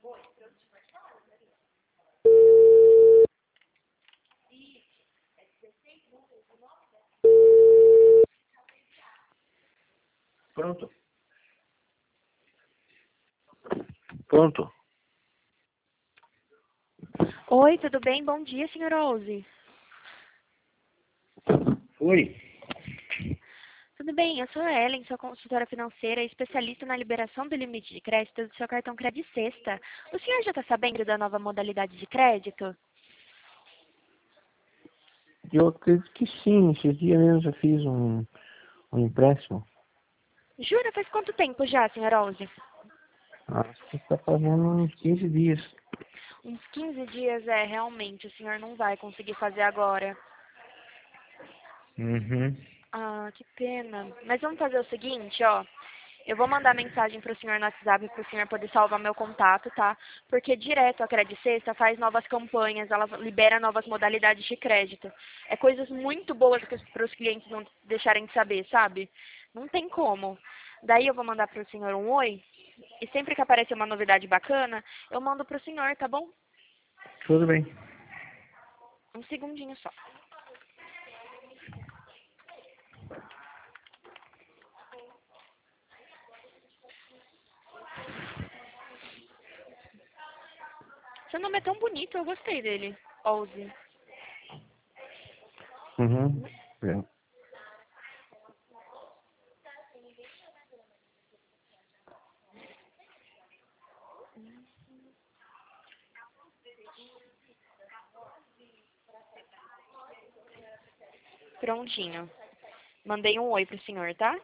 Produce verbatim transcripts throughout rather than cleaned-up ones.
Pronto. Pronto. Oi, tudo bem? Bom dia, senhora Ozzy. Oi. Tudo bem, eu sou a Ellen, sou consultora financeira e especialista na liberação do limite de crédito do seu cartão Credit Sexta. O senhor já está sabendo da nova modalidade de crédito? Eu acredito que sim. Esses dias mesmo já fiz um, um empréstimo. Jura? Faz quanto tempo já, senhora Ozzy? Acho que está fazendo uns quinze dias. Uns quinze dias, é, realmente, o senhor não vai conseguir fazer agora. Uhum. Ah, que pena. Mas vamos fazer o seguinte, ó. Eu vou mandar mensagem pro senhor no WhatsApp para o senhor poder salvar meu contato, tá? Porque direto a Credit Sexta faz novas campanhas, ela libera novas modalidades de crédito. É coisas muito boas para os clientes não deixarem de saber, sabe? Não tem como. Daí eu vou mandar pro senhor um oi, e sempre que aparecer uma novidade bacana, eu mando pro senhor, tá bom? Tudo bem. Um segundinho só. Seu nome é tão bonito, eu gostei dele. Ozzy. Uhum. É. Prontinho. Mandei um oi pro senhor, tá?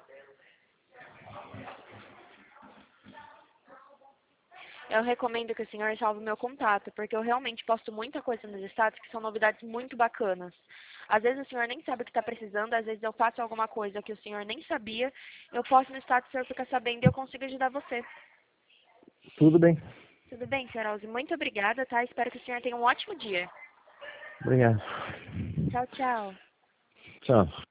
Eu recomendo que o senhor salve o meu contato, porque eu realmente posto muita coisa nos status que são novidades muito bacanas. Às vezes o senhor nem sabe o que está precisando, às vezes eu faço alguma coisa que o senhor nem sabia, eu posto no status, o senhor fica sabendo e eu consigo ajudar você. Tudo bem. Tudo bem, senhora Alze? Muito obrigada, tá? Espero que o senhor tenha um ótimo dia. Obrigado. Tchau, tchau. Tchau.